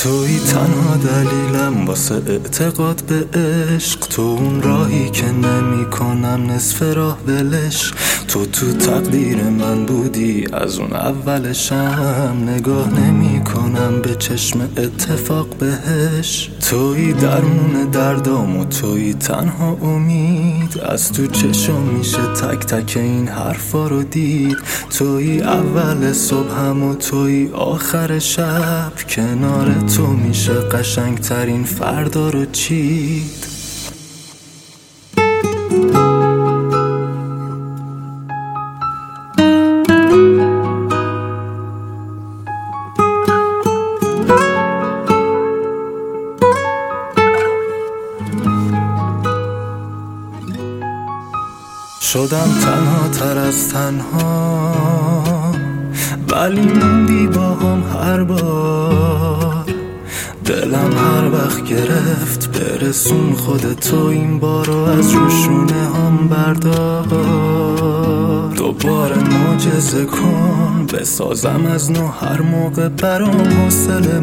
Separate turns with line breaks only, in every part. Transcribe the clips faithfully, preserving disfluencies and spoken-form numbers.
توی تنها دلیلم واسه اعتقاد به عشق، تو اون راهی که نمی کنم نصف راه ولش. تو تو تقدیر من بودی از اون اولشم، نگاه نمی کنم به چشم اتفاق بهش. توی درمون دردام و توی تنها امید، از تو چشم میشه تک تک این حرفا رو دید. توی اول صبحم و توی آخر شب، کنار تو میشه قشنگ ترین فردا رو چید. شدم تنها تر از تنها، ولی موندی با هم هر بار. دلم هر وقت گرفت برسون خودتو این بارو از روشونه هم بردار. دوباره معجزه کن بسازم از نو، هر موقع برام حوصله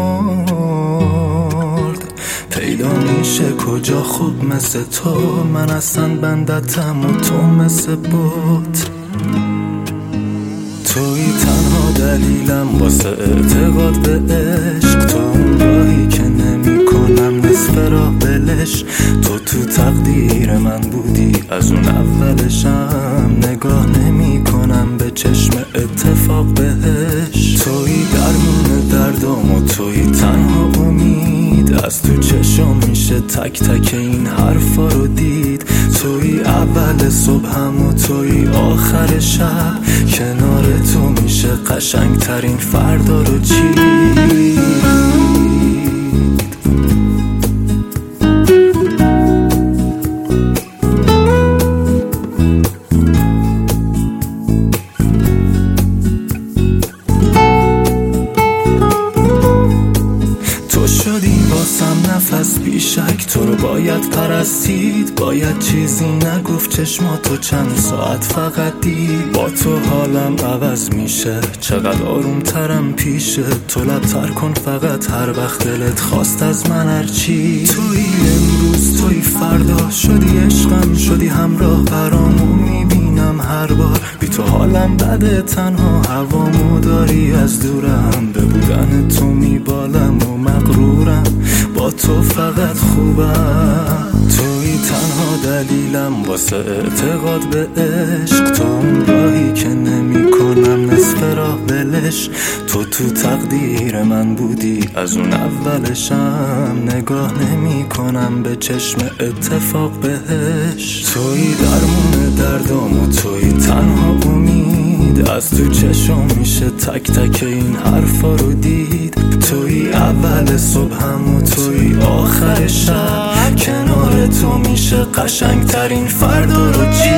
مرد. پیدا میشه کجا خوب مثل تو، من اصلا بندتم و تو مثل بوت. توی تنها دلیلم واسه اعتقاد به عشق، تو اون راهی که نمی کنم نصف راه ولش. تو تو تقدیر من بودی از اون اولشم، نگاه نمی کنم به چشم اتفاق بهش. توی درمون دردام و توی تنها امید، از تو چشم میشه تک تک این حرفا رو دید. توی اول صبحم و توی آخر شب، کنار تو میشه قشنگ ترین فردا رو چید. تو شدی واسم نفس بیشک، تو رو باید پرستید. باید چیزی نگفت چشماتو چند ساعت فقط دید. با تو حالم عوض میشه، چقدر آروم ترم پیشه. تو لبتر کن فقط هر وقت دلت خواست از من هرچی. توی امروز توی فردا، شدی عشقم شدی همراه برامو میبینم هر بار. بی تو حالم بده، تنها هوامو داری از دورم. به بودن تو میبالم و مغرورم، با تو فقط خوبم. توی تنها دلیلم واسه اعتقاد به عشق، تو اون راهی که نمی کنم نصف راه ولش. تو تو تقدیر من بودی از اون اولشم، نگاه نمی کنم به چشم اتفاق بهش. توی درمون دردام و توی تنها امید، از تو چشم میشه تک تک این حرفا رو دید. توی اول صبحم و توی آخر شب، کنار تو میشه قشنگ ترین فردا رو چید.